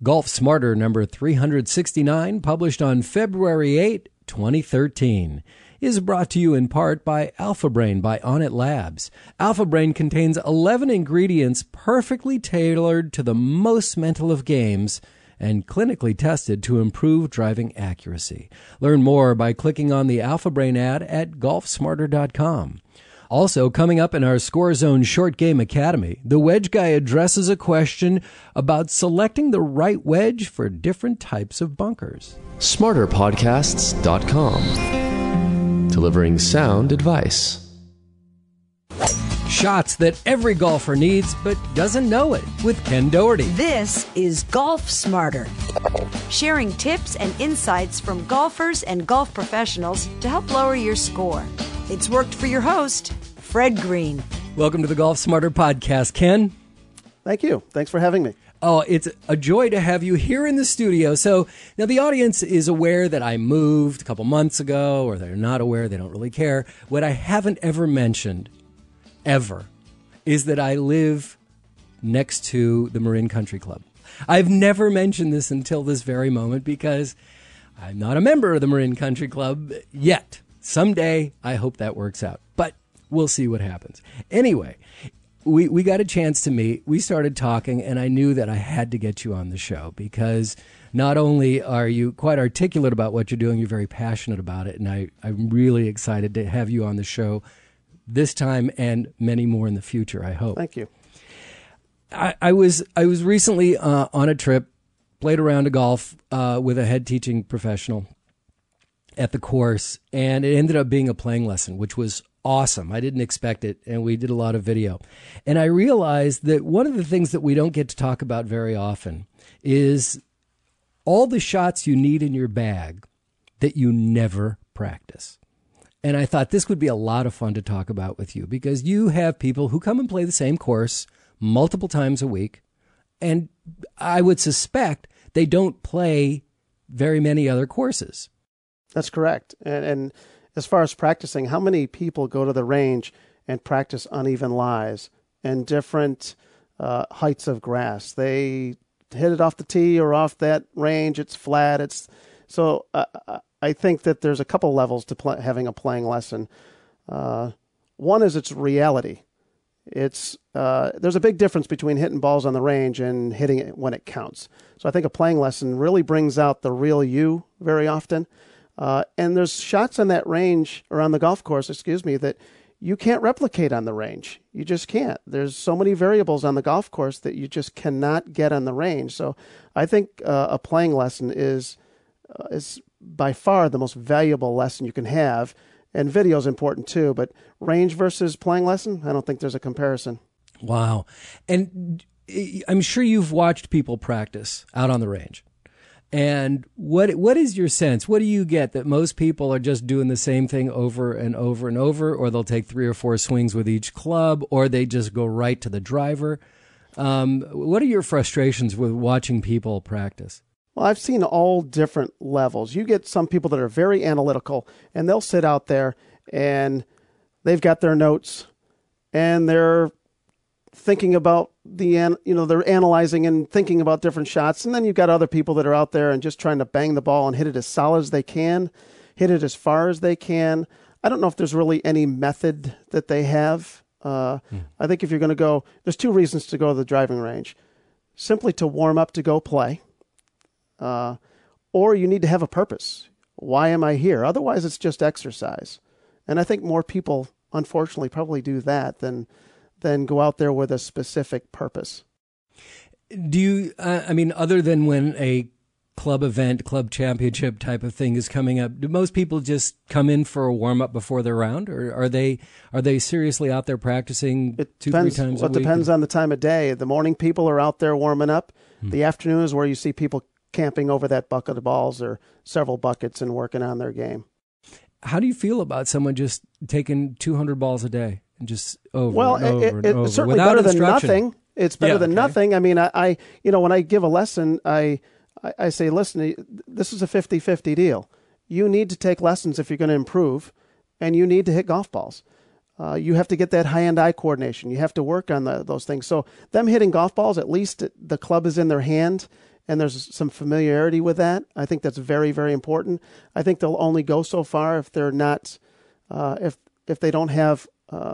Golf Smarter number 369, published on February 8, 2013, is brought to you in part by Alpha Brain by Onnit Labs. Alpha Brain contains 11 ingredients perfectly tailored to the most mental of games and clinically tested to improve driving accuracy. Learn more by clicking on the Alpha Brain ad at golfsmarter.com. Also, coming up in our Score Zone Short Game Academy, the Wedge Guy addresses a question about selecting the right wedge for different types of bunkers. SmarterPodcasts.com. Delivering sound advice. Shots that every golfer needs but doesn't know it, with Ken Doherty. This is Golf Smarter, sharing tips and insights from golfers and golf professionals to help lower your score. It's worked for your host, Fred Green. Welcome to the Golf Smarter podcast, Ken. Thank you. Thanks for having me. Oh, it's a joy to have you here in the studio. So now the audience is aware that I moved a couple months ago, or they're not aware, they don't really care. What I haven't ever mentioned, ever, is that I live next to the Marin Country Club. I've never mentioned this until this very moment because I'm not a member of the Marin Country Club yet. Someday, I hope that works out, but we'll see what happens. Anyway, we got a chance to meet. We started talking, and I knew that I had to get you on the show because not only are you quite articulate about what you're doing, you're very passionate about it, and I'm really excited to have you on the show this time and many more in the future, I hope. Thank you. I was recently on a trip, played a round of golf with a head teaching professional at the course, and it ended up being a playing lesson, which was awesome. I didn't expect it, and we did a lot of video. And I realized that one of the things that we don't get to talk about very often is all the shots you need in your bag that you never practice. And I thought this would be a lot of fun to talk about with you because you have people who come and play the same course multiple times a week, and I would suspect they don't play very many other courses. That's correct. And as far as practicing, how many people go to the range and practice uneven lies and different heights of grass? They hit it off the tee or off that range. It's flat. So I think that there's a couple levels to having a playing lesson. One is its reality. There's a big difference between hitting balls on the range and hitting it when it counts. So I think a playing lesson really brings out the real you very often. And there's shots on that range, or on the golf course, that you can't replicate on the range. You just can't. There's so many variables on the golf course that you just cannot get on the range. So I think a playing lesson is by far the most valuable lesson you can have. And video is important too, but range versus playing lesson, I don't think there's a comparison. Wow. And I'm sure you've watched people practice out on the range. And what is your sense? What do you get that most people are just doing the same thing over and over and over, or they'll take 3 or 4 swings with each club, or they just go right to the driver? What are your frustrations with watching people practice? Well, I've seen all different levels. You get some people that are very analytical, and they'll sit out there and they've got their notes and they're thinking about they're analyzing and thinking about different shots. And then you've got other people that are out there and just trying to bang the ball and hit it as solid as they can, hit it as far as they can. I don't know if there's really any method that they have. I think if you're going to go, there's 2 reasons to go to the driving range. Simply to warm up to go play, or you need to have a purpose. Why am I here? Otherwise, it's just exercise. And I think more people, unfortunately, probably do that than go out there with a specific purpose. Do you, other than when a club event, club championship type of thing is coming up, do most people just come in for a warm-up before their round, or are they seriously out there practicing 2-3 times a week? It depends on the time of day. The morning people are out there warming up. The afternoon is where you see people camping over that bucket of balls or several buckets and working on their game. How do you feel about someone just taking 200 balls a day? Just over and over and over. It's certainly without better than instruction. nothing. It's better than nothing. I mean, I when I give a lesson, I say, listen, this is a 50-50 deal. You need to take lessons if you're going to improve, and you need to hit golf balls. You have to get that high-end eye coordination. You have to work on those things. So them hitting golf balls, at least the club is in their hand, and there's some familiarity with that. I think that's very, very important. I think they'll only go so far if they're not, if they don't have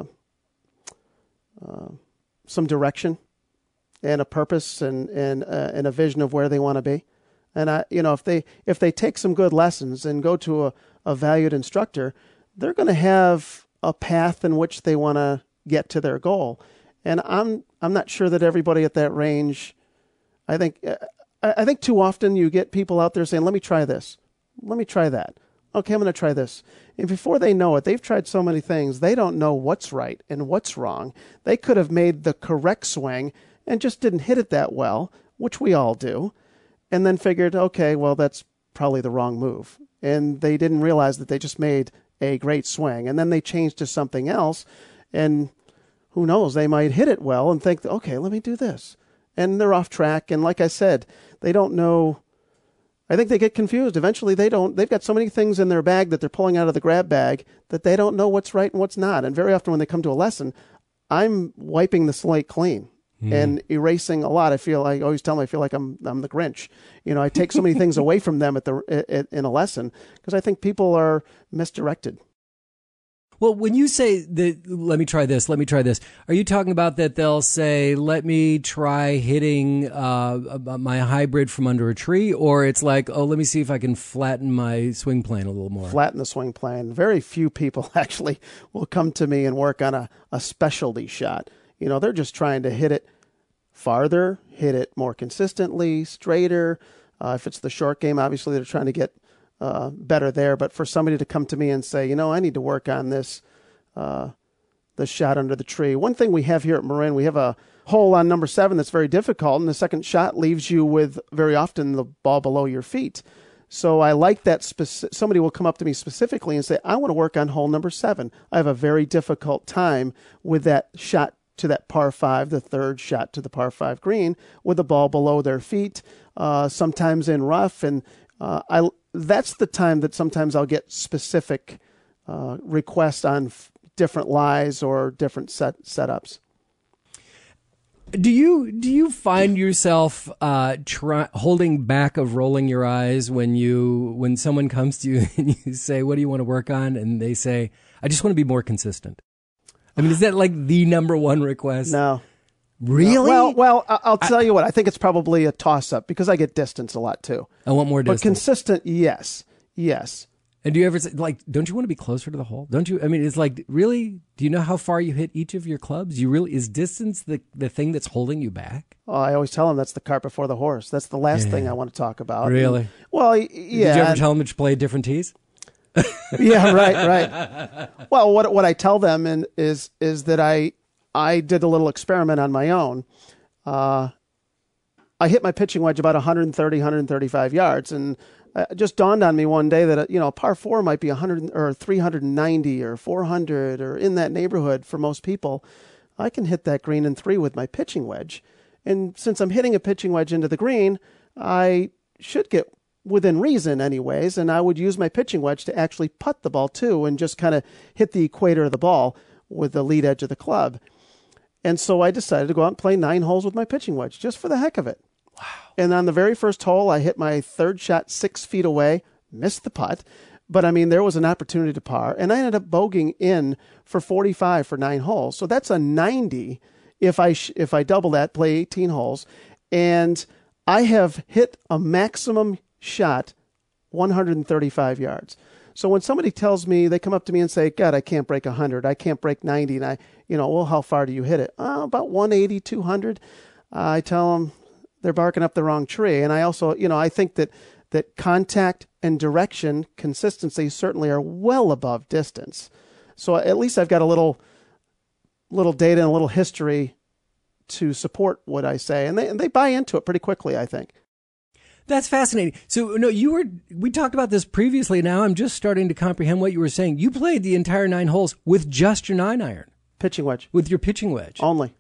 some direction and a purpose and a vision of where they want to be. And if they take some good lessons and go to a valued instructor, they're going to have a path in which they want to get to their goal. And I'm not sure that everybody at that range. I think too often you get people out there saying, "Let me try this, let me try that. Okay, I'm going to try this." And before they know it, they've tried so many things, they don't know what's right and what's wrong. They could have made the correct swing and just didn't hit it that well, which we all do, and then figured, okay, well, that's probably the wrong move. And they didn't realize that they just made a great swing. And then they changed to something else, and who knows, they might hit it well and think, okay, let me do this. And they're off track. And like I said, they don't know. I think they get confused. Eventually, they've got so many things in their bag that they're pulling out of the grab bag that they don't know what's right and what's not. And very often when they come to a lesson, I'm wiping the slate clean and erasing a lot. I always tell them I feel like I'm the Grinch. I take so many things away from them in a lesson because I think people are misdirected. Well, when you say that, let me try this, are you talking about that they'll say, let me try hitting my hybrid from under a tree? Or it's like, oh, let me see if I can flatten my swing plane a little more? Flatten the swing plane. Very few people actually will come to me and work on a specialty shot. They're just trying to hit it farther, hit it more consistently, straighter. If it's the short game, obviously they're trying to get better there. But for somebody to come to me and say, I need to work on this, the shot under the tree. One thing we have here at Marin, we have a hole on number 7 that's very difficult, and the second shot leaves you with very often the ball below your feet. So I like that somebody will come up to me specifically and say, I want to work on hole number 7. I have a very difficult time with that shot to that par 5, the third shot to the par 5 green, with the ball below their feet, sometimes in rough. And that's the time that sometimes I'll get specific requests on different lies or different setups. Do you find yourself holding back of rolling your eyes when someone comes to you and you say, what do you want to work on? And they say, I just want to be more consistent. I mean, is that like the number one request? No. Really? Well, I'll tell you what. I think it's probably a toss-up because I get distance a lot too. I want more distance. But consistent, yes. And do you ever say, don't you want to be closer to the hole? Don't you? I mean, it's like, really? Do you know how far you hit each of your clubs? Is distance the thing that's holding you back? Oh, I always tell them that's the cart before the horse. That's the last thing I want to talk about. Really? And, well, yeah. Did you ever tell them to play different tees? Yeah, right. Well, what I tell them is that I did a little experiment on my own. I hit my pitching wedge about 130, 135 yards, and it just dawned on me one day that a par 4 might be 100 or 390 or 400 or in that neighborhood for most people. I can hit that green in 3 with my pitching wedge, and since I'm hitting a pitching wedge into the green, I should get within reason anyways, and I would use my pitching wedge to actually putt the ball too and just kind of hit the equator of the ball with the lead edge of the club. And so I decided to go out and play 9 holes with my pitching wedge just for the heck of it. Wow. And on the very first hole, I hit my third shot 6 feet away, missed the putt, but I mean, there was an opportunity to par, and I ended up bogeying in for 45 for 9 holes. So that's a 90 if I double that, play 18 holes, and I have hit a maximum shot 135 yards. So when somebody tells me, they come up to me and say, God, I can't break 100, I can't break 90, and well, how far do you hit it? About 180, 200. I tell them they're barking up the wrong tree. And I also, I think that contact and direction, consistency certainly are well above distance. So at least I've got a little data and a little history to support what I say. And they buy into it pretty quickly, I think. That's fascinating. So, no, we talked about this previously. Now I'm just starting to comprehend what you were saying. You played the entire 9 holes with just your 9-iron. Pitching wedge. With your pitching wedge. Only.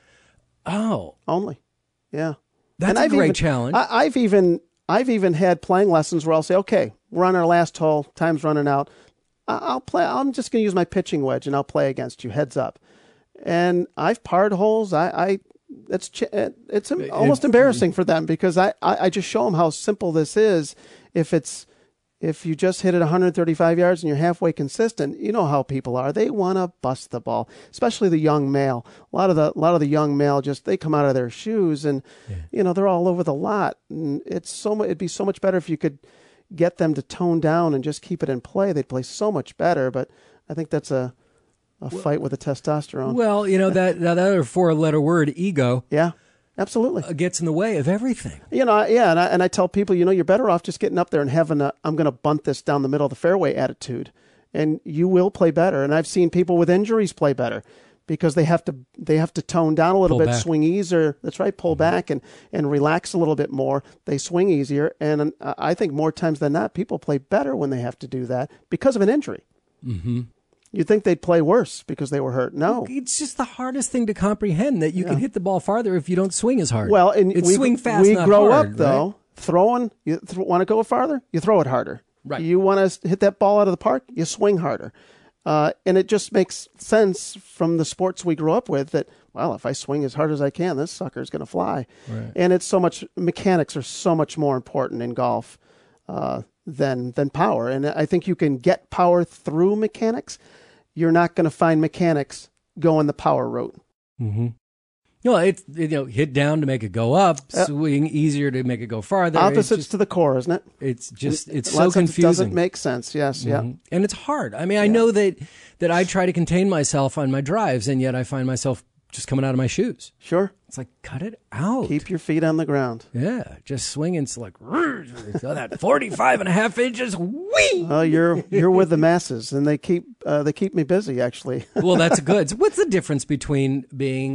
Oh. Only. Yeah. That's a great challenge. I've even had playing lessons where I'll say, okay, we're on our last hole, time's running out. I'm just going to use my pitching wedge and I'll play against you, heads up. And I've parred holes. it's almost embarrassing for them, because I just show them how simple this is. If you just hit it 135 yards and you're halfway consistent, you know how people are. They want to bust the ball, especially the young male. A lot of the young male, just they come out of their shoes and they're all over the lot. And it'd be so much better if you could get them to tone down and just keep it in play. They'd play so much better. But I think that's a fight with the testosterone. Well, that other 4-letter word, ego. Yeah. Absolutely. Gets in the way of everything. And I tell people, you're better off just getting up there and having I'm going to bunt this down the middle of the fairway attitude, and you will play better. And I've seen people with injuries play better because they have to tone down a little bit, swing easier. That's right, pull back and relax a little bit more. They swing easier, and I think more times than not, people play better when they have to do that because of an injury. Mm-hmm. You'd think they'd play worse because they were hurt. No. It's just the hardest thing to comprehend, that you can hit the ball farther if you don't swing as hard. Well, and it's swing fast, we not grow hard, up, though, right? Throwing, you want to go farther, you throw it harder. Right. You want to hit that ball out of the park, you swing harder. And it just makes sense from the sports we grew up with that, well, if I swing as hard as I can, this sucker's going to fly. Right. And mechanics are so much more important in golf than power. And I think you can get power through mechanics. You're not going to find mechanics going the power route. Mm-hmm. No, it's hit down to make it go up, swing easier to make it go farther. Opposites to the core, isn't it? It's so confusing. It doesn't make sense. Yes, yeah, and it's hard. I mean, I know that I try to contain myself on my drives, and yet I find myself just coming out of my shoes. Sure. It's like, cut it out. Keep your feet on the ground. Yeah, just swinging. It's like, that 45 and a half inches, whee! Oh, you're with the masses, and they keep me busy, actually. Well, that's good. So what's the difference between being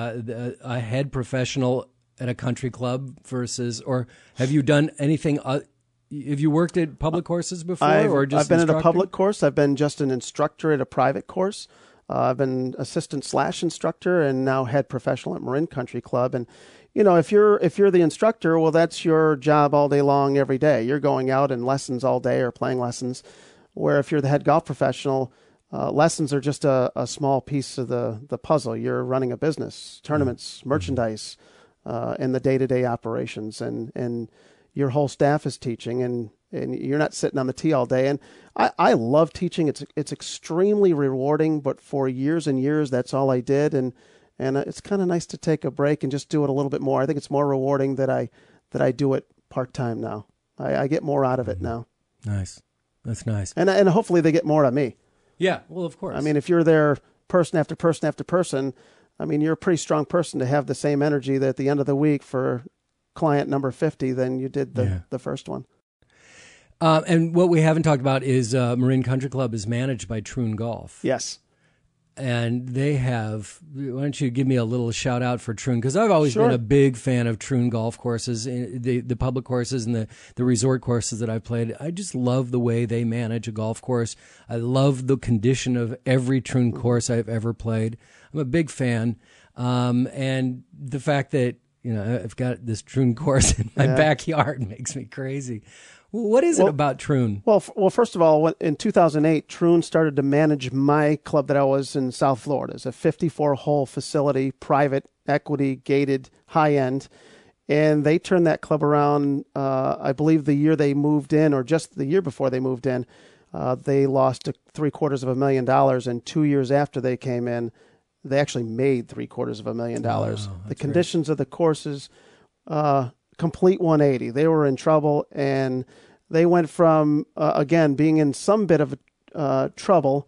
a head professional at a country club versus, or have you done anything, have you worked at public courses before? I've been at a public course. I've been just an instructor at a private course. I've been assistant/instructor and now head professional at Marin Country Club. And, if you're the instructor, well, that's your job all day long, every day. You're going out in lessons all day or playing lessons. Where if you're the head golf professional, lessons are just a small piece of the puzzle. You're running a business, tournaments, merchandise, and the day-to-day operations. And your whole staff is teaching, and you're not sitting on the tee all day. And I love teaching. It's extremely rewarding, but for years and years, that's all I did. And it's kind of nice to take a break and just do it a little bit more. I think it's more rewarding that I do it part-time now. I get more out of it now. Nice. That's nice. And hopefully they get more out of me. Yeah, well, of course. I mean, if you're there person after person after person, I mean, you're a pretty strong person to have the same energy that at the end of the week for client number 50 than you did the first one. And what we haven't talked about is Marin Country Club is managed by Troon Golf. Yes. And they have, why don't you give me a little shout out for Troon? Because I've always been a big fan of Troon golf courses, the public courses and the resort courses that I've played. I just love the way they manage a golf course. I love the condition of every Troon course I've ever played. I'm a big fan. And the fact that, I've got this Troon course in my backyard makes me crazy. What is it about Troon? Well, first of all, in 2008, Troon started to manage my club that I was in South Florida. It's a 54-hole facility, private, equity, gated, high-end. And they turned that club around, I believe, the year they moved in, or just the year before they moved in. They lost $750,000, and 2 years after they came in, they actually made $750,000. Wow, the conditions of the courses, complete 180. They were in trouble, and they went from, again, being in some bit of trouble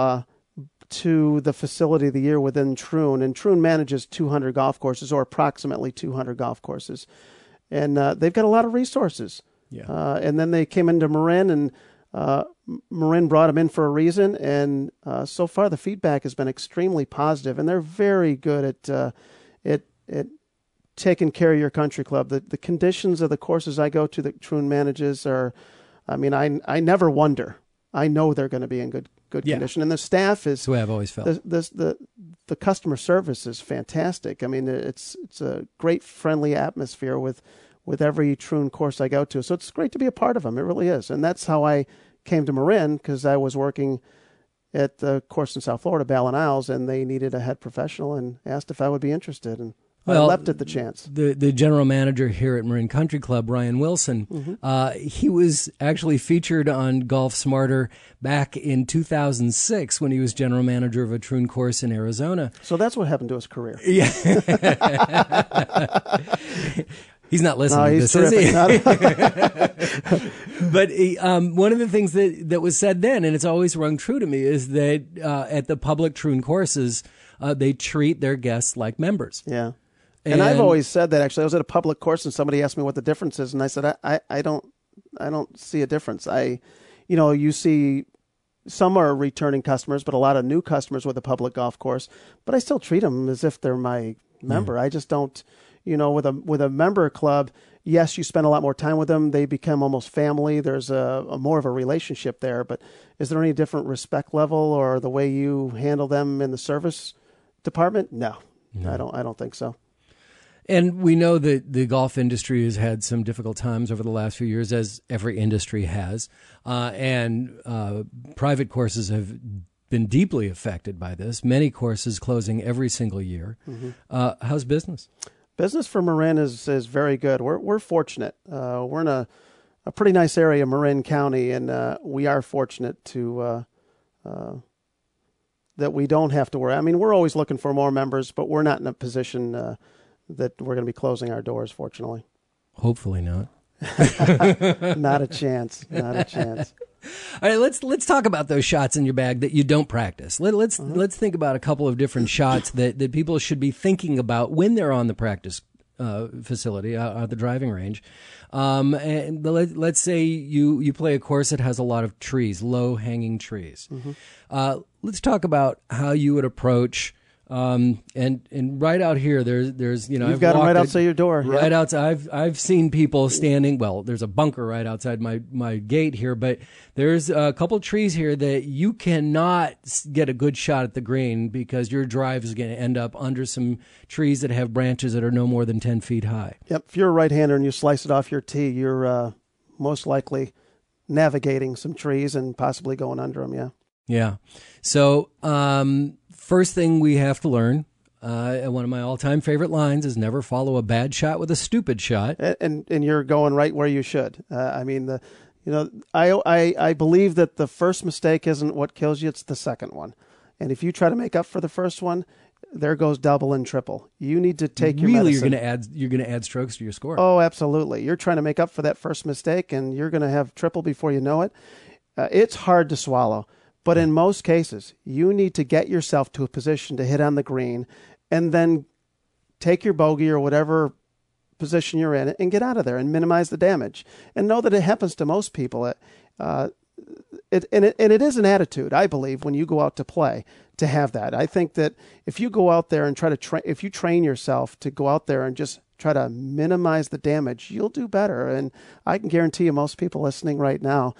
to the facility of the year within Troon. And Troon manages 200 golf courses, or approximately 200 golf courses. And they've got a lot of resources. Yeah. And then they came into Marin, and Marin brought them in for a reason. And so far, the feedback has been extremely positive. And they're very good at taking care of your country club. The conditions of the courses I go to that Troon manages are, I mean, I never wonder. I know they're going to be in good condition. And the staff is... That's the way I've always felt. The customer service is fantastic. I mean, it's a great, friendly atmosphere with every Troon course I go to. So it's great to be a part of them. It really is. And that's how I came to Marin, because I was working at the course in South Florida, Ballin Isles, and they needed a head professional and asked if I would be interested. And I left it the chance. The general manager here at Marin Country Club, Ryan Wilson, he was actually featured on Golf Smarter back in 2006 when he was general manager of a troon course in Arizona. So that's what happened to his career. Yeah. He's not listening to this, is he? But one of the things that was said then, and it's always rung true to me, is that at the public troon courses, they treat their guests like members. Yeah. And I've always said that. Actually, I was at a public course and somebody asked me what the difference is, and I said I don't see a difference. You see some are returning customers, but a lot of new customers with a public golf course. But I still treat them as if they're my member. I just don't. With a member club, yes, you spend a lot more time with them. They become almost family. There's a more of a relationship there. But is there any different respect level or the way you handle them in the service department? No. I don't think so. And we know that the golf industry has had some difficult times over the last few years, as every industry has. And private courses have been deeply affected by this. Many courses closing every single year. How's business? Business for Marin is very good. We're fortunate. We're in a pretty nice area, Marin County, and we are fortunate to that we don't have to worry. I mean, we're always looking for more members, but we're not in a position that we're going to be closing our doors, fortunately. Hopefully not. Not a chance. Not a chance. All right, let's talk about those shots in your bag that you don't practice. Let's think about a couple of different shots that people should be thinking about when they're on the practice facility, the driving range. And let's say you play a course that has a lot of trees, low-hanging trees. Let's talk about how you would approach. And right out here, there's you've I've got them right walked outside your door. Right outside. I've seen people standing. Well, there's a bunker right outside my gate here, but there's a couple trees here that you cannot get a good shot at the green because your drive is going to end up under some trees that have branches that are no more than 10 feet high. Yep. If you're a right-hander and you slice it off your tee, you're most likely navigating some trees and possibly going under them. Yeah. Yeah. So, first thing we have to learn, one of my all-time favorite lines is never follow a bad shot with a stupid shot. And you're going right where you should. I believe that the first mistake isn't what kills you, it's the second one. And if you try to make up for the first one, there goes double and triple. You need to take your medicine. You're going to add strokes to your score. Oh, absolutely. You're trying to make up for that first mistake, and you're going to have triple before you know it. It's hard to swallow. But in most cases, you need to get yourself to a position to hit on the green and then take your bogey or whatever position you're in and get out of there and minimize the damage. And know that it happens to most people. It is an attitude, I believe, when you go out to play to have that. I think that if you go out there and try to if you train yourself to go out there and just try to minimize the damage, you'll do better. And I can guarantee you most people listening right now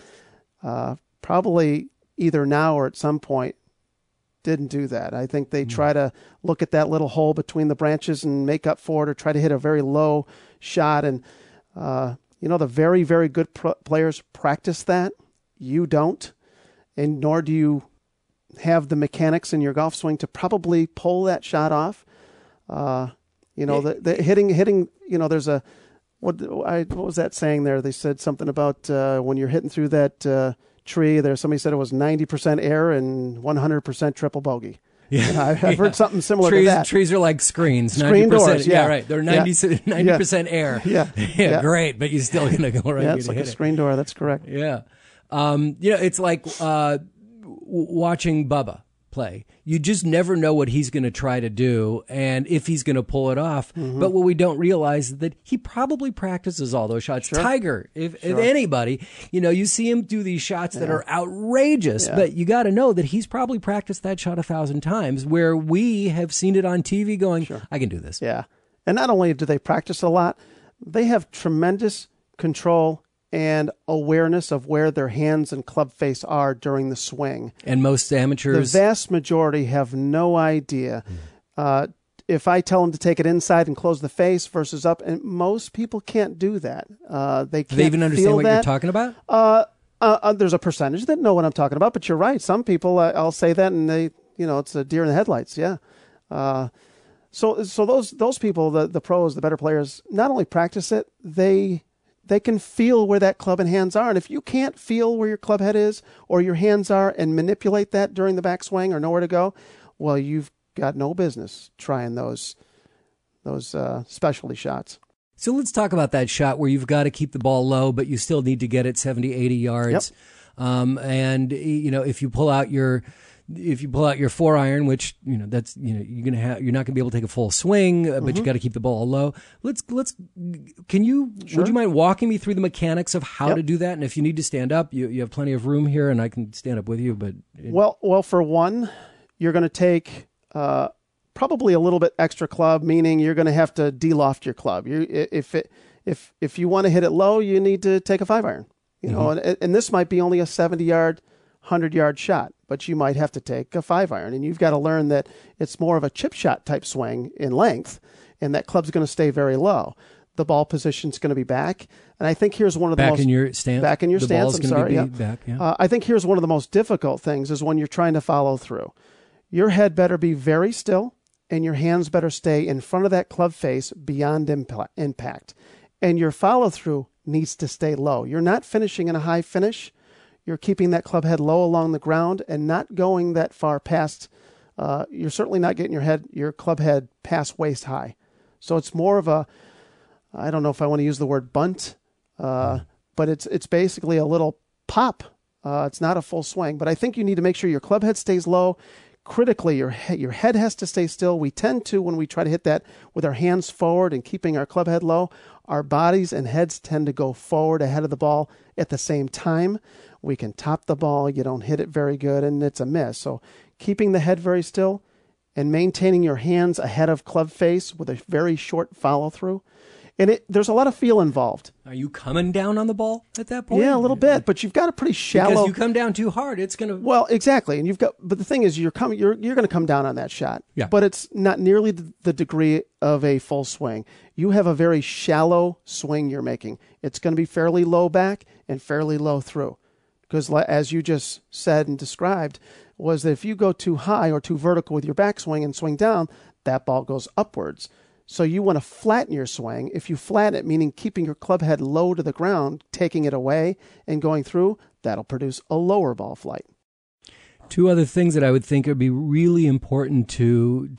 probably either now or at some point didn't do that. I think they try to look at that little hole between the branches and make up for it or try to hit a very low shot. And, the very, very good players practice that. You don't, and nor do you have the mechanics in your golf swing to probably pull that shot off. The hitting, there's a, what was that saying there? They said something about when you're hitting through that tree there, somebody said it was 90% air and 100% triple bogey. Yeah, I've heard something similar to that. Trees are like screens. Screen 90%, doors, yeah. Right. They're 90% air. Yeah. Great, but you're still going to go right. Yeah, it's like a screen door. That's correct. Yeah. It's like watching Bubba play. You just never know what he's going to try to do and if he's going to pull it off. But what we don't realize is that he probably practices all those shots. Sure. Tiger, if anybody, you see him do these shots that are outrageous, but you got to know that he's probably practiced that shot 1,000 times where we have seen it on TV going, I can do this. Yeah. And not only do they practice a lot, they have tremendous control and awareness of where their hands and club face are during the swing. And most amateurs... The vast majority have no idea. If I tell them to take it inside and close the face versus up, and most people can't do that. They can't Do they even understand what you're talking about? There's a percentage that know what I'm talking about, but you're right. Some people, I'll say that, and they, it's a deer in the headlights, yeah. So those people, the pros, the better players, not only practice it, they can feel where that club and hands are. And if you can't feel where your club head is or your hands are and manipulate that during the backswing or know where to go, well, you've got no business trying those specialty shots. So let's talk about that shot where you've got to keep the ball low, but you still need to get it 70, 80 yards. Yep. And if you pull out your 4-iron, which that's you're not gonna be able to take a full swing, but you got to keep the ball low. Would you mind walking me through the mechanics of how to do that? And if you need to stand up, you have plenty of room here, and I can stand up with you. But well, for one, you're going to take probably a little bit extra club, meaning you're going to have to de-loft your club. If you want to hit it low, you need to take a 5-iron. And this might be only a 70-yard, 100-yard shot, but you might have to take a 5-iron, and you've got to learn that it's more of a chip shot type swing in length, and that club's going to stay very low. The ball position's going to be back, and I think here's one of the back in your stance. Back in your the stance. Ball's I'm sorry. Be back, yeah. I think here's one of the most difficult things is when you're trying to follow through. Your head better be very still, and your hands better stay in front of that club face beyond impact. And your follow-through needs to stay low. You're not finishing in a high finish. You're keeping that club head low along the ground and not going that far past. You're certainly not getting your club head past waist high. So it's more of a, I don't know if I want to use the word bunt, but it's basically a little pop. It's not a full swing. But I think you need to make sure your club head stays low. Critically, your head has to stay still. We tend to, when we try to hit that with our hands forward and keeping our club head low, our bodies and heads tend to go forward ahead of the ball at the same time. We can top the ball. You don't hit it very good, and it's a miss. So keeping the head very still and maintaining your hands ahead of club face with a very short follow-through. And there's a lot of feel involved. Are you coming down on the ball at that point? Yeah, a little bit, but you've got a pretty shallow. Because you come down too hard, it's going to. Well, exactly, and but the thing is, you're going to come down on that shot. Yeah. But it's not nearly the degree of a full swing. You have a very shallow swing you're making. It's going to be fairly low back and fairly low through, because as you just said and described, was that if you go too high or too vertical with your backswing and swing down, that ball goes upwards. So you want to flatten your swing. If you flatten it, meaning keeping your club head low to the ground, taking it away and going through, that'll produce a lower ball flight. Two other things that I would think would be really important to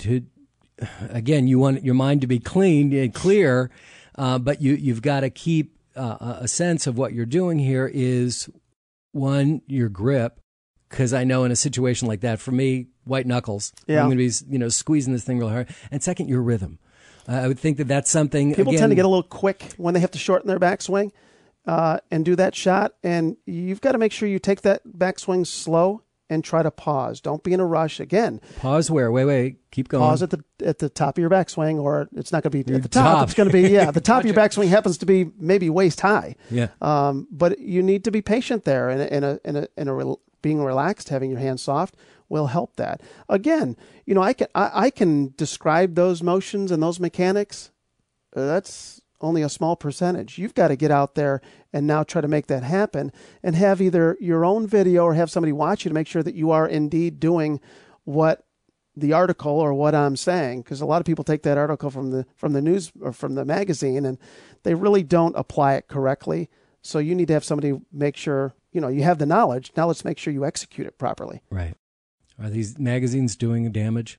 again, you want your mind to be clean and clear, but you've got to keep a sense of what you're doing here is, one, your grip, because I know in a situation like that, for me, white knuckles, yeah. I'm going to be squeezing this thing real hard. And second, your rhythm. I would think that's something. People again, tend to get a little quick when they have to shorten their backswing and do that shot. And you've got to make sure you take that backswing slow and try to pause. Don't be in a rush. Again, pause where? Wait, keep going. Pause at the top of your backswing, or it's not going to be at the top. It's going to be the top of your backswing happens to be maybe waist high. Yeah. But you need to be patient there, and being relaxed, having your hands soft will help that. Again, I can describe those motions and those mechanics. That's only a small percentage. You've got to get out there and now try to make that happen, and have either your own video or have somebody watch you to make sure that you are indeed doing what the article or what I'm saying. Because a lot of people take that article from the news or from the magazine, and they really don't apply it correctly. So you need to have somebody make sure, you have the knowledge. Now let's make sure you execute it properly. Right. Are these magazines doing damage?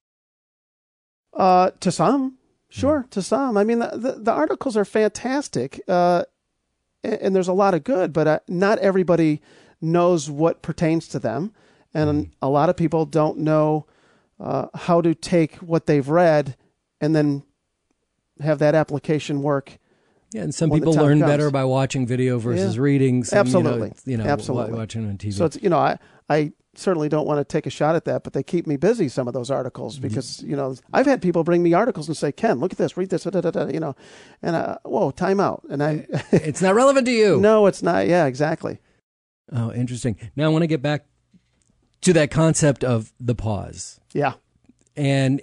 To some, sure. To some. I mean, the articles are fantastic, and there's a lot of good, but not everybody knows what pertains to them. And a lot of people don't know how to take what they've read and then have that application work. Yeah, and some people learn better by watching video versus reading. Absolutely. Absolutely. Watching on TV. So it's, I certainly don't want to take a shot at that, but they keep me busy, some of those articles, because, I've had people bring me articles and say, Ken, look at this, read this, and whoa, time out. And it's not relevant to you. No, it's not. Yeah, exactly. Oh, interesting. Now I want to get back to that concept of the pause. Yeah. And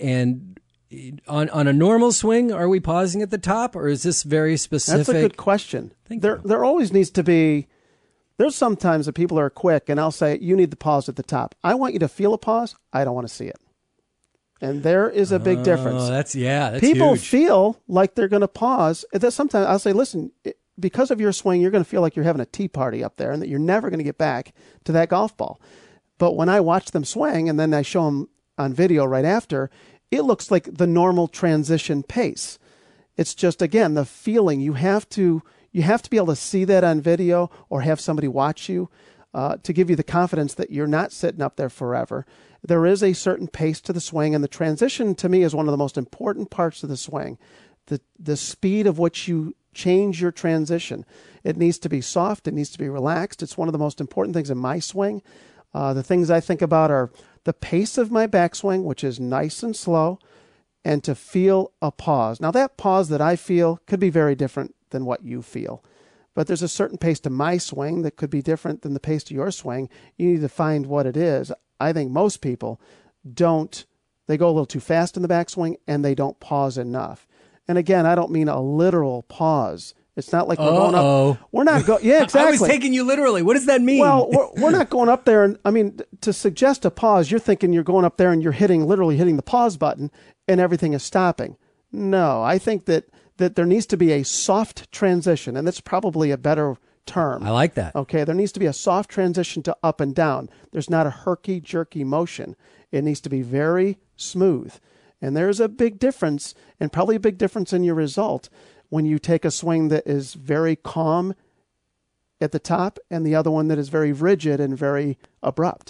on a normal swing, are we pausing at the top, or is this very specific? That's a good question. There always needs to be. There's sometimes that people are quick, and I'll say, you need the pause at the top. I want you to feel a pause. I don't want to see it. And there is a big difference. Oh, that's People huge. feel like they're going to pause. Sometimes I'll say, listen, because of your swing, you're going to feel like you're having a tea party up there and that you're never going to get back to that golf ball. But when I watch them swing and then I show them on video right after, it looks like the normal transition pace. It's just, again, the feeling. You have to be able to see that on video or have somebody watch you to give you the confidence that you're not sitting up there forever. There is a certain pace to the swing, and the transition to me is one of the most important parts of the swing. The speed of which you change your transition. It needs to be soft. It needs to be relaxed. It's one of the most important things in my swing. The things I think about are the pace of my backswing, which is nice and slow, and to feel a pause. Now, that pause that I feel could be very different than what you feel. But there's a certain pace to my swing that could be different than the pace to your swing. You need to find what it is. I think most people don't. They go a little too fast in the backswing, and they don't pause enough. And again, I don't mean a literal pause. It's not like we're going up. We're not going. Yeah, exactly. I was taking you literally. What does that mean? Well, we're not going up there. And I mean, to suggest a pause, you're thinking you're going up there and you're literally hitting the pause button, and everything is stopping. No, I think that there needs to be a soft transition, and that's probably a better term. I like that. Okay, there needs to be a soft transition to up and down. There's not a herky-jerky motion. It needs to be very smooth. And there's a big difference, and probably a big difference in your result, when you take a swing that is very calm at the top and the other one that is very rigid and very abrupt.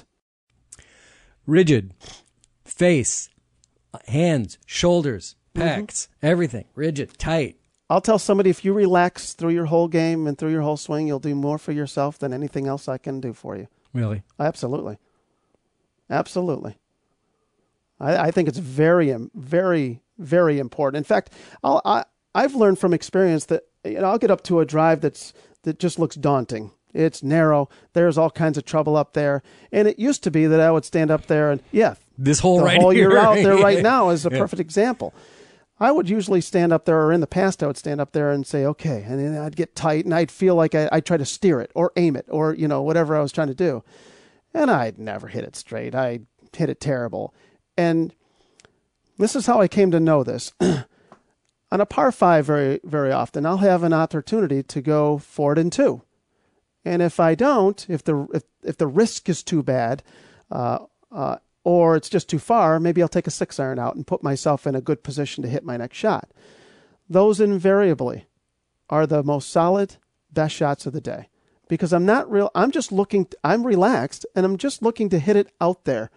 Rigid, face, hands, shoulders, pecs, everything. Rigid, tight. I'll tell somebody, if you relax through your whole game and through your whole swing, you'll do more for yourself than anything else I can do for you. Really? Absolutely. Absolutely. I think it's very, very, very important. In fact, I've learned from experience that I'll get up to a drive that just looks daunting. It's narrow. There's all kinds of trouble up there. And it used to be that I would stand up there and, this hole the right hole here. you're out there right now is a perfect example. I would usually stand up there, or in the past, I would stand up there and say, okay. And then I'd get tight, and I'd feel like I'd try to steer it or aim it or, whatever I was trying to do. And I'd never hit it straight. I'd hit it terrible. And this is how I came to know this. On a par 5, very, very often, I'll have an opportunity to go 4-2. And if I don't, if the risk is too bad, or it's just too far, maybe I'll take a 6-iron out and put myself in a good position to hit my next shot. Those invariably are the most solid, best shots of the day. Because I'm relaxed, and I'm just looking to hit it out there,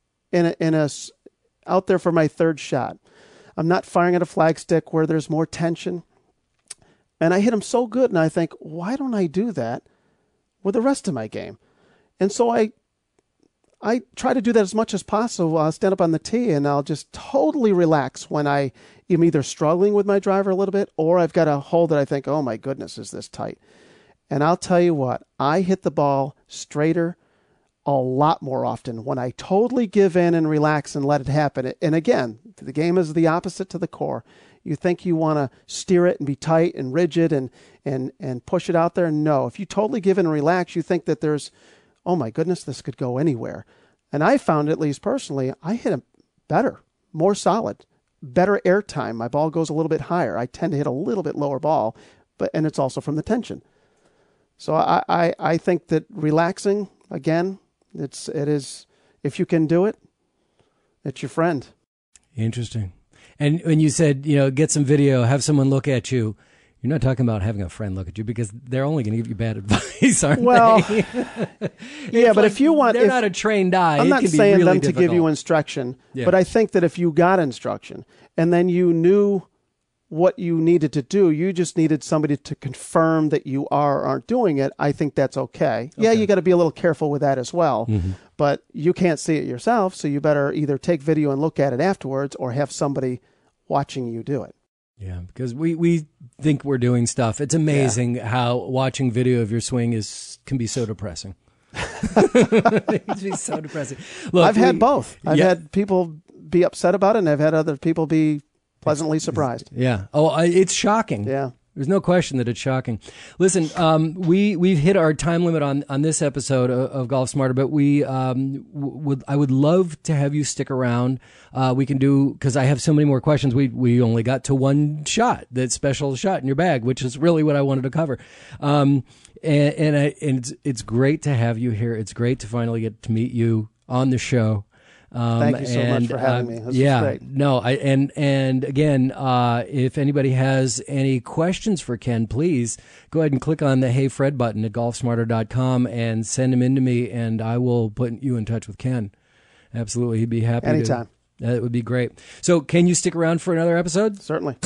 out there for my third shot. I'm not firing at a flagstick where there's more tension. And I hit them so good, and I think, why don't I do that with the rest of my game? And so I try to do that as much as possible. I'll stand up on the tee, and I'll just totally relax when I am either struggling with my driver a little bit, or I've got a hole that I think, oh my goodness, is this tight? And I'll tell you what, I hit the ball straighter a lot more often when I totally give in and relax and let it happen. And again, the game is the opposite to the core. You think you want to steer it and be tight and rigid and push it out there. No, if you totally give in and relax, you think that there's, oh my goodness, this could go anywhere. And I found, at least personally, I hit it better, more solid, better air time. My ball goes a little bit higher. I tend to hit a little bit lower ball, and it's also from the tension. So I think that relaxing, again, it is, if you can do it, it's your friend. Interesting. And when you said, get some video, have someone look at you, you're not talking about having a friend look at you, because they're only going to give you bad advice, aren't they? Yeah, but if you want... They're not a trained eye. I'm not it can saying be really them difficult. to give you instruction, but I think that if you got instruction and then you knew what you needed to do, you just needed somebody to confirm that you are or aren't doing it, I think that's okay. Yeah, you got to be a little careful with that as well, but you can't see it yourself, so you better either take video and look at it afterwards or have somebody watching you do it. Yeah, because we think we're doing stuff. It's amazing how watching video of your swing can be so depressing. It can be so depressing. Look, I've had both. I've had people be upset about it, and I've had other people be pleasantly surprised. Yeah. Oh, it's shocking. Yeah. There's no question that it's shocking. Listen, we've hit our time limit on this episode of Golf Smarter, but I would love to have you stick around. We can do, because I have so many more questions. We only got to one shot, that special shot in your bag, which is really what I wanted to cover. And it's great to have you here. It's great to finally get to meet you on the show. Thank you so much for having me. This was great. No, and again, if anybody has any questions for Ken, please go ahead and click on the Hey Fred button at golfsmarter.com and send them in to me, and I will put you in touch with Ken. Absolutely. He'd be happy. Anytime. That would be great. So can you stick around for another episode? Certainly.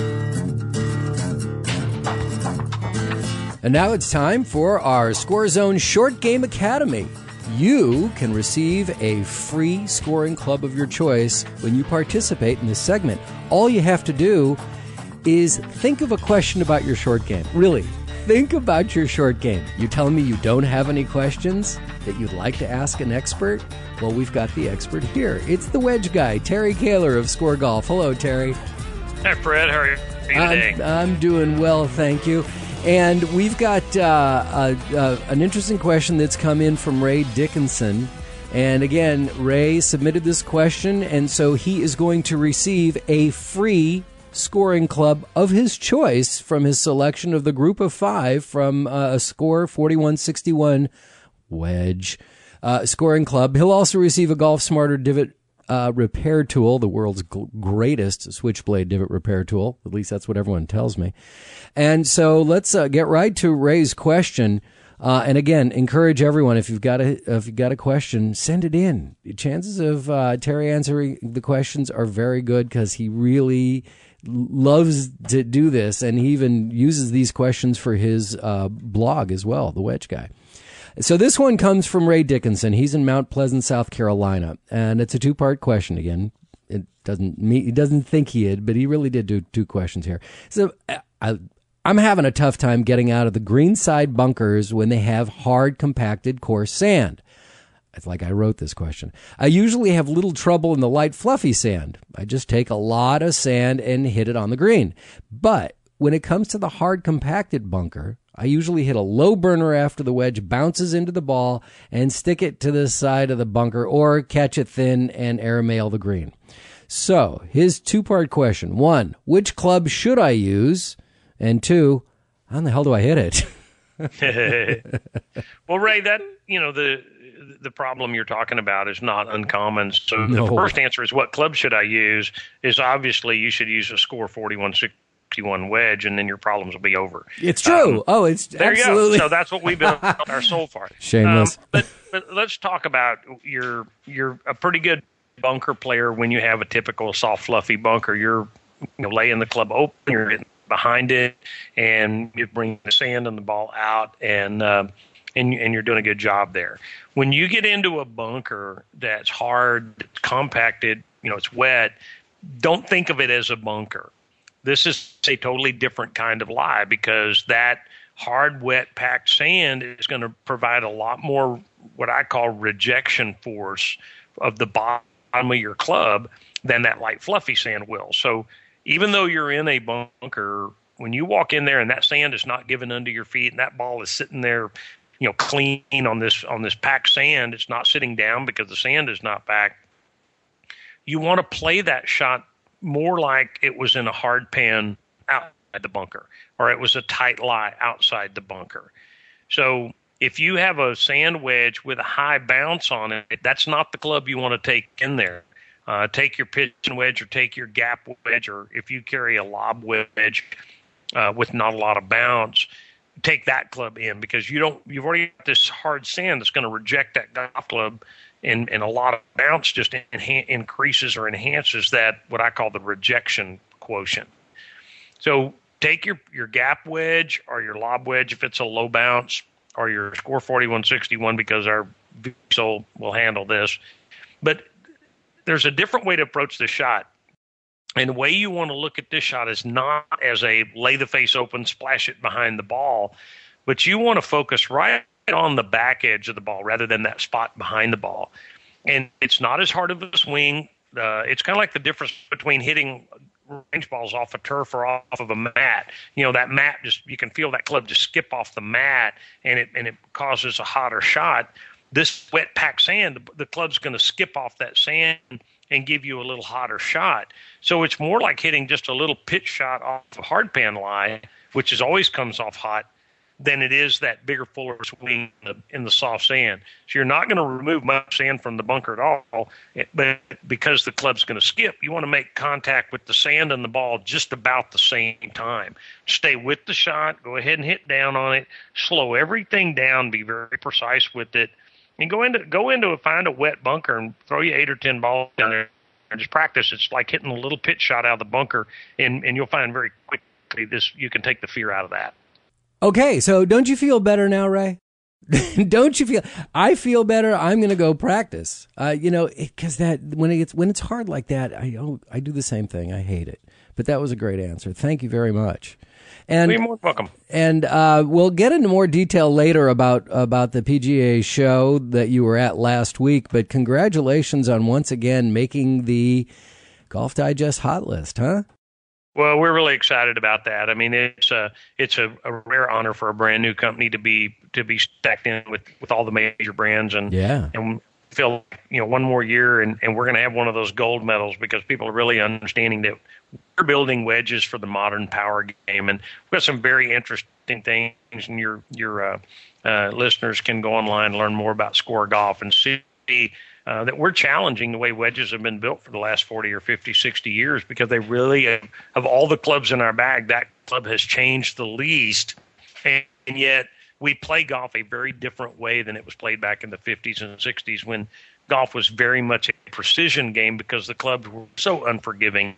And now it's time for our Score Zone Short Game Academy. You can receive a free scoring club of your choice when you participate in this segment. All you have to do is think of a question about your short game. Really, think about your short game. You're telling me you don't have any questions that you'd like to ask an expert? Well, we've got the expert here. It's the wedge guy, Terry Kaler of Score Golf. Hello, Terry. Hi, Fred. How are you today? I'm doing well, thank you. And we've got an interesting question that's come in from Ray Dickinson. And again, Ray submitted this question, and so he is going to receive a free scoring club of his choice from his selection of the group of 5 from a Score 4161 wedge scoring club. He'll also receive a Golf Smarter divot repair tool, the world's greatest switchblade divot repair tool. At least that's what everyone tells me. And so let's get right to Ray's question. And again, encourage everyone, if you've got a question, send it in. Chances of Terry answering the questions are very good, because he really loves to do this, and he even uses these questions for his blog as well, The Wedge Guy. So this one comes from Ray Dickinson. He's in Mount Pleasant, South Carolina, and it's a 2-part question again. He doesn't think he did, but he really did do 2 questions here. So I'm having a tough time getting out of the greenside bunkers when they have hard, compacted, coarse sand. It's like I wrote this question. I usually have little trouble in the light, fluffy sand. I just take a lot of sand and hit it on the green. But when it comes to the hard, compacted bunker, I usually hit a low burner after the wedge bounces into the ball and stick it to the side of the bunker, or catch it thin and airmail the green. So his 2-part question. 1, which club should I use? And 2, how the hell do I hit it? Well, Ray, that, the problem you're talking about is not uncommon. So No. The first answer is, what club should I use? Is obviously you should use a Score 4161 wedge, and then your problems will be over. It's true. It's there absolutely. you go. So that's what we've been our soul for. Shameless. But let's talk about you're a pretty good bunker player when you have a typical soft, fluffy bunker. You're laying the club open, you're getting behind it, and you bring the sand and the ball out, and you're doing a good job there. When you get into a bunker that's hard, it's compacted, it's wet, don't think of it as a bunker. This is a totally different kind of lie, because that hard, wet, packed sand is going to provide a lot more what I call rejection force of the bottom of your club than that light, fluffy sand will. So even though you're in a bunker, when you walk in there and that sand is not given under your feet and that ball is sitting there, clean on this packed sand, it's not sitting down because the sand is not packed. You want to play that shot more like it was in a hard pan outside the bunker, or it was a tight lie outside the bunker. So if you have a sand wedge with a high bounce on it, that's not the club you want to take in there. Take your pitching wedge, or take your gap wedge, or if you carry a lob wedge with not a lot of bounce, take that club in, because you've already got this hard sand that's going to reject that golf club, and a lot of bounce just increases or enhances that, what I call the rejection quotient. So take your gap wedge or your lob wedge if it's a low bounce, or your Score 4161, because our VSOL will handle this. But there's a different way to approach this shot. And the way you want to look at this shot is not as a lay the face open, splash it behind the ball, but you want to focus right on the back edge of the ball rather than that spot behind the ball. And it's not as hard of a swing. It's kind of like the difference between hitting range balls off a turf or off of a mat. That mat you can feel that club just skip off the mat, and it causes a hotter shot. This wet packed sand, the club's going to skip off that sand and give you a little hotter shot. So it's more like hitting just a little pitch shot off a hard pan lie, which always comes off hot, than it is that bigger, fuller swing in the soft sand. So you're not going to remove much sand from the bunker at all, but because the club's going to skip, you want to make contact with the sand and the ball just about the same time. Stay with the shot, go ahead and hit down on it, slow everything down, be very precise with it, and find a wet bunker and throw you 8 or 10 balls down there and just practice. It's like hitting a little pitch shot out of the bunker, and you'll find very quickly you can take the fear out of that. Okay, so don't you feel better now, Ray? Don't you feel? I feel better. I'm going to go practice. Because when it's hard like that, I do the same thing. I hate it. But that was a great answer. Thank you very much. And you're more welcome. And we'll get into more detail later about the PGA show that you were at last week. But congratulations on once again making the Golf Digest hot list, huh? Well, we're really excited about that. I mean, it's a rare honor for a brand new company to be stacked in with all the major brands, and feel one more year and we're going to have one of those gold medals, because people are really understanding that we're building wedges for the modern power game, and we've got some very interesting things. And your listeners can go online and learn more about Score Golf and see that we're challenging the way wedges have been built for the last 40 or 50, 60 years, because they really, of all the clubs in our bag, that club has changed the least. And yet we play golf a very different way than it was played back in the 50s and 60s, when golf was very much a precision game because the clubs were so unforgiving.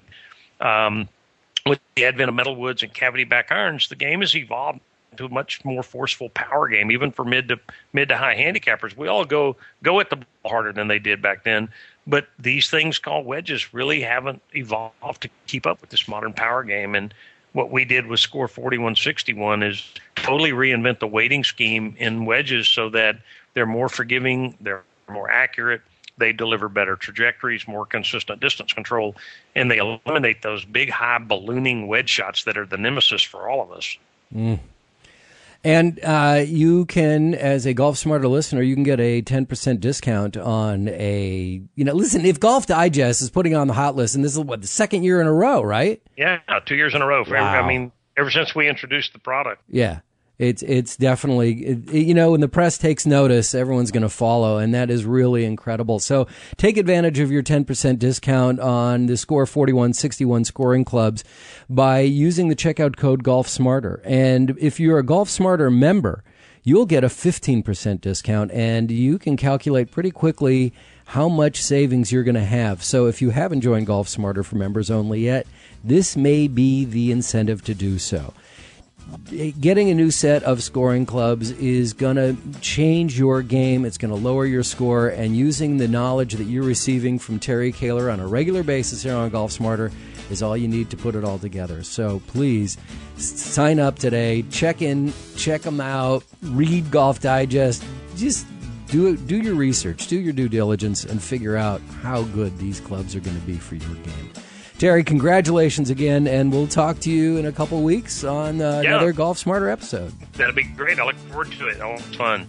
With the advent of metal woods and cavity back irons, the game has evolved to a much more forceful power game, even for mid to high handicappers. We all go at the ball harder than they did back then, but these things called wedges really haven't evolved to keep up with this modern power game. And what we did with Score 4161 is totally reinvent the weighting scheme in wedges so that they're more forgiving, they're more accurate, they deliver better trajectories, more consistent distance control, and they eliminate those big, high ballooning wedge shots that are the nemesis for all of us. Mm. And you can, as a Golf Smarter listener, you can get a 10% discount on listen, if Golf Digest is putting on the hot list, and this is the second year in a row, right? Yeah, 2 years in a row. Wow. Ever since we introduced the product. Yeah. It's definitely, when the press takes notice, everyone's going to follow, and that is really incredible. So take advantage of your 10% discount on the Score 4161 scoring clubs by using the checkout code Golf Smarter. And if you're a Golf Smarter member, you'll get a 15% discount, and you can calculate pretty quickly how much savings you're going to have. So if you haven't joined Golf Smarter for members only yet, this may be the incentive to do so. Getting a new set of scoring clubs is going to change your game. It's going to lower your score, and using the knowledge that you're receiving from Terry Kaler on a regular basis here on Golf Smarter is all you need to put it all together. So please sign up today, check them out, read Golf Digest, just do your research, do your due diligence, and figure out how good these clubs are going to be for your game. Terry, congratulations again, and we'll talk to you in a couple of weeks on another Golf Smarter episode. That'll be great. I look forward to it. Oh, it's fun.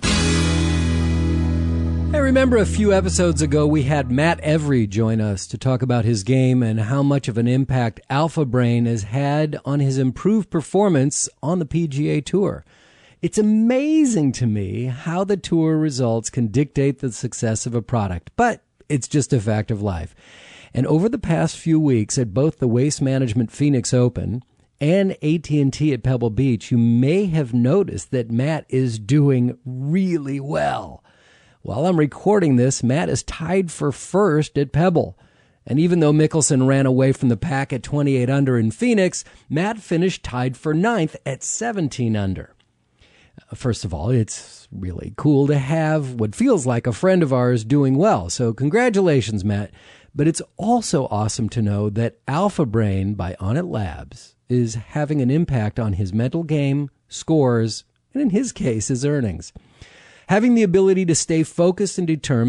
I remember a few episodes ago we had Matt Every join us to talk about his game and how much of an impact Alpha Brain has had on his improved performance on the PGA Tour. It's amazing to me how the tour results can dictate the success of a product, but it's just a fact of life. And over the past few weeks at both the Waste Management Phoenix Open and AT&T at Pebble Beach, you may have noticed that Matt is doing really well. While I'm recording this, Matt is tied for first at Pebble. And even though Mickelson ran away from the pack at 28 under in Phoenix, Matt finished tied for ninth at 17 under. First of all, it's really cool to have what feels like a friend of ours doing well. So congratulations, Matt. But it's also awesome to know that Alpha Brain by Onnit Labs is having an impact on his mental game, scores, and in his case, his earnings. Having the ability to stay focused and determined,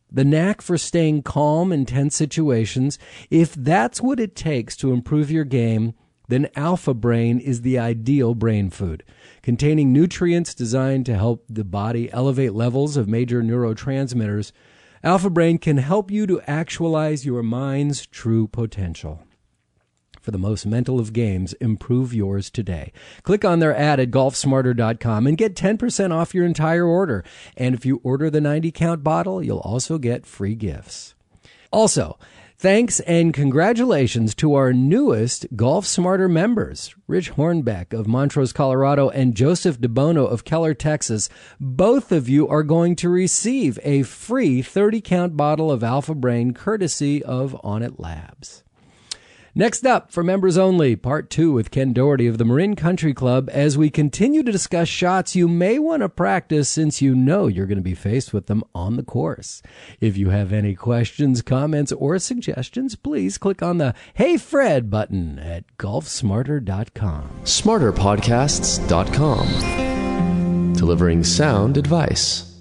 The knack for staying calm in tense situations. If that's what it takes to improve your game, then Alpha Brain is the ideal brain food. Containing nutrients designed to help the body elevate levels of major neurotransmitters, Alpha Brain can help you to actualize your mind's true potential. For the most mental of games, improve yours today. Click on their ad at golfsmarter.com and get 10% off your entire order. And if you order the 90-count bottle, you'll also get free gifts. Also, thanks and congratulations to our newest Golf Smarter members, Rich Hornbeck of Montrose, Colorado, and Joseph DeBono of Keller, Texas. Both of you are going to receive a free 30-count bottle of Alpha Brain courtesy of Onnit Labs. Next up, for members only, Part 2 with Ken Doherty of the Marin Country Club as we continue to discuss shots you may want to practice since you know you're going to be faced with them on the course. If you have any questions, comments, or suggestions, please click on the Hey Fred button at golfsmarter.com. SmarterPodcasts.com. Delivering sound advice.